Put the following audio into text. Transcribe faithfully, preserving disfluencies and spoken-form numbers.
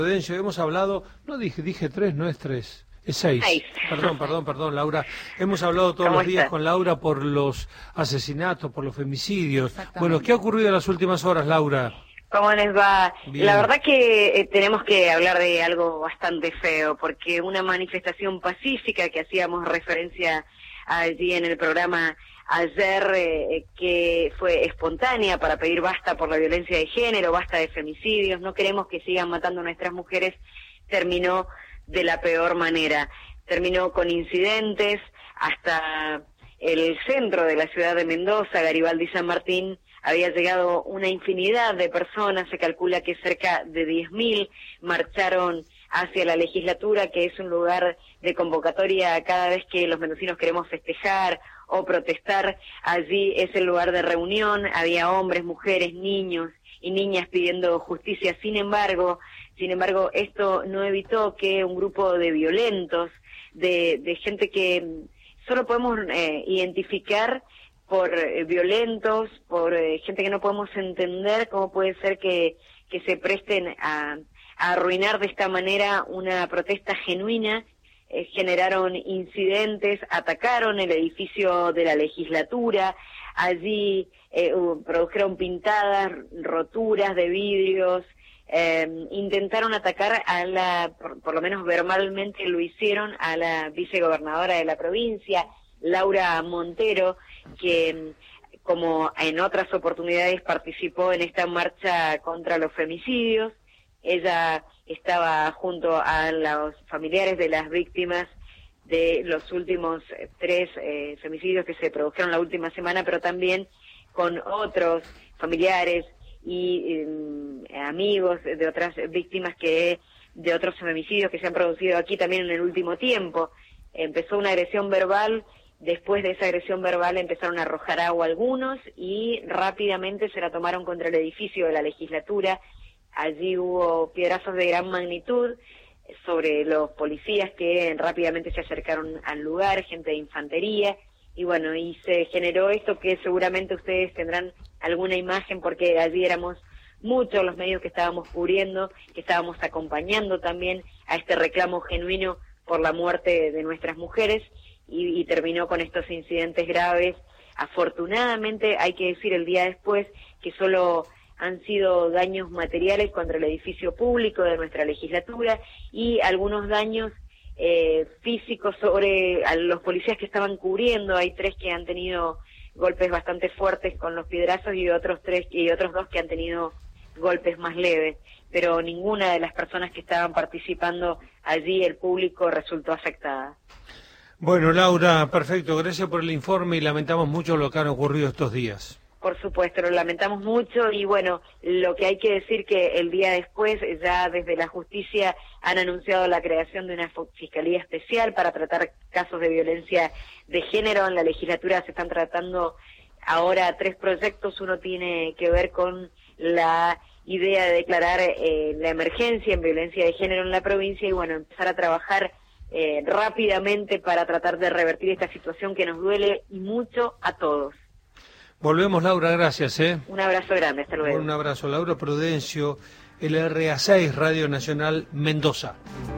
Prudencio, hemos hablado, no dije, dije tres, no es tres, es seis. Seis. Perdón, perdón, perdón, Laura. Hemos hablado todos los días estás? con Laura por los asesinatos, por los femicidios. Bueno, ¿qué ha ocurrido en las últimas horas, Laura? ¿Cómo les va? Bien. La verdad que eh, tenemos que hablar de algo bastante feo, porque una manifestación pacífica que hacíamos referencia allí en el programa ayer, eh, que fue espontánea para pedir basta por la violencia de género, basta de femicidios, no queremos que sigan matando a nuestras mujeres, terminó de la peor manera. Terminó con incidentes hasta el centro de la ciudad de Mendoza, Garibaldi y San Martín. Había llegado una infinidad de personas, se calcula que cerca de diez mil marcharon hacia la legislatura, que es un lugar de convocatoria cada vez que los mendocinos queremos festejar o protestar. Allí es el lugar de reunión, había hombres, mujeres, niños y niñas pidiendo justicia. Sin embargo, sin embargo, esto no evitó que un grupo de violentos, de, de gente que solo podemos eh, identificar por eh, violentos, por eh, gente que no podemos entender cómo puede ser que, que se presten a, a arruinar de esta manera una protesta genuina. Eh, generaron incidentes, atacaron el edificio de la legislatura, allí eh, produjeron pintadas, roturas de vidrios, eh, intentaron atacar a la, por, por lo menos verbalmente lo hicieron, a la vicegobernadora de la provincia, Laura Montero, que como en otras oportunidades participó en esta marcha contra los femicidios. Ella estaba junto a los familiares de las víctimas de los últimos tres eh, femicidios que se produjeron la última semana, pero también con otros familiares y eh, amigos de otras víctimas que de otros femicidios que se han producido aquí también en el último tiempo. Empezó una agresión verbal. Después de esa agresión verbal empezaron a arrojar agua algunos y rápidamente se la tomaron contra el edificio de la legislatura. Allí hubo piedrazos de gran magnitud sobre los policías que rápidamente se acercaron al lugar, gente de infantería, y bueno, y se generó esto que seguramente ustedes tendrán alguna imagen, porque allí éramos muchos los medios que estábamos cubriendo, que estábamos acompañando también a este reclamo genuino por la muerte de nuestras mujeres. Y, y terminó con estos incidentes graves. Afortunadamente, hay que decir el día después que solo han sido daños materiales contra el edificio público de nuestra legislatura y algunos daños eh, físicos sobre a los policías que estaban cubriendo. Hay tres que han tenido golpes bastante fuertes con los piedrazos y otros tres y otros dos que han tenido golpes más leves, pero ninguna de las personas que estaban participando allí, el público, resultó afectada. Bueno, Laura, perfecto, gracias por el informe y lamentamos mucho lo que han ocurrido estos días. Por supuesto, lo lamentamos mucho y bueno, lo que hay que decir que el día después ya desde la justicia han anunciado la creación de una fiscalía especial para tratar casos de violencia de género. En la legislatura se están tratando ahora tres proyectos. Uno tiene que ver con la idea de declarar eh, la emergencia en violencia de género en la provincia y bueno, empezar a trabajar Eh, rápidamente para tratar de revertir esta situación que nos duele y mucho a todos. Volvemos, Laura, gracias. ¿eh? Un abrazo grande, hasta luego. Un abrazo, Laura Prudencio, L R A seis, Radio Nacional Mendoza.